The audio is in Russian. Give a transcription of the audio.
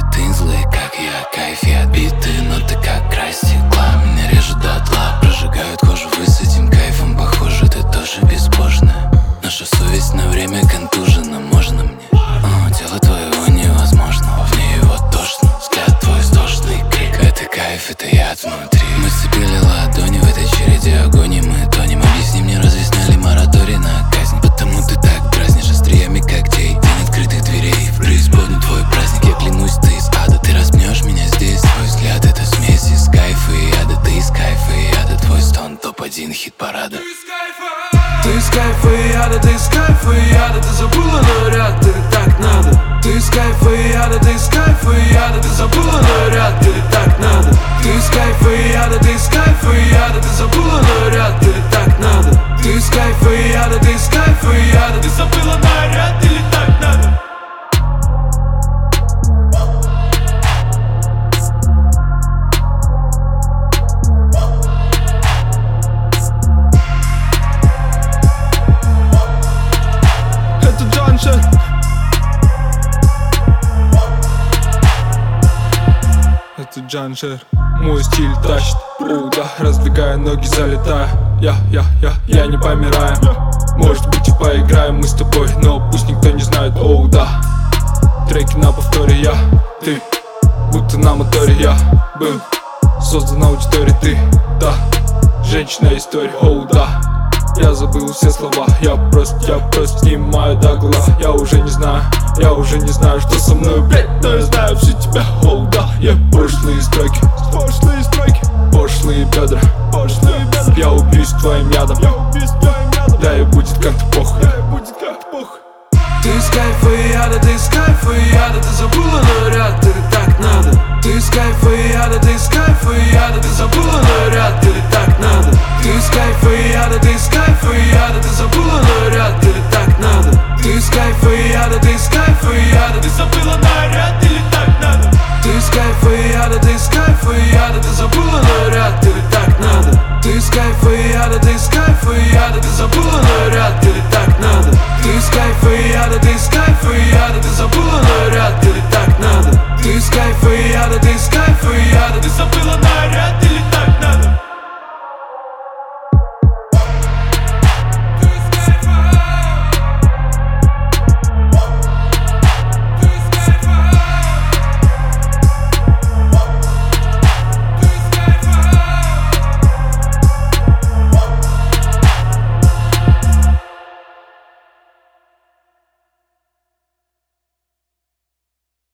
биты злые, как я, кайф и отбиты, но ты как край стекла. Меня режут дотла, прожигают кожу вы с этим кайфом. Похоже, ты тоже безбожная. Наша совесть на время контужена, можно мне? Тело твоего невозможно, в ней его тошно. Взгляд твой истошный крик, это кайф, это яд внутри. Мы сцепили ладони в этой череде агонии, мы тонем. Объясни мне, разве сняли мораторий на казнь? Потому ты так дразнишь остриями когтей день открытых дверей в преисподнюю твой праздник. Я клянусь, ты из ада, ты распнешь меня здесь. Твой взгляд — это смесь из кайфа и яда. Ты из кайфа и яда, твой стон топ-1 хит-парада. Ты из кайфа и яда, ты из кайфа и яда. Ты забыла, но вряд ли так надо. Ты из кайфа и яда, ты из кайфа и яда. Ты забыла, но вряд ли так надо. Ты из кайфа и яда, ты из кайфа и яда. Ты забыла, но вряд ли так надо. Ты из кайфа и яда, ты из кайфа и яда. Ты забыла, но вряд ли так надо. Это Джанжер, мой стиль тащит. Да, раздвигая ноги, залетая. Я не помираю. Может быть и поиграем мы с тобой, но пусть никто не знает. Да, треки на повторе, ты, будто на моторе. Я был создан аудиторией, ты, да, женщина история. Да, я забыл все слова, я просто снимаю до гола. Я уже не знаю, что со мной, блядь, но я знаю всю тебя. Да, я пошлые строки, пошлые бедра. Я убьюсь твоим ядом, да и будет как-то похуй. Ты из кайфа и яда, ты из кайфа и яда. Ты забыла, но вряд ли так надо. Ты из кайфа и яда, ты из кайфа и яда. Ты забыла, но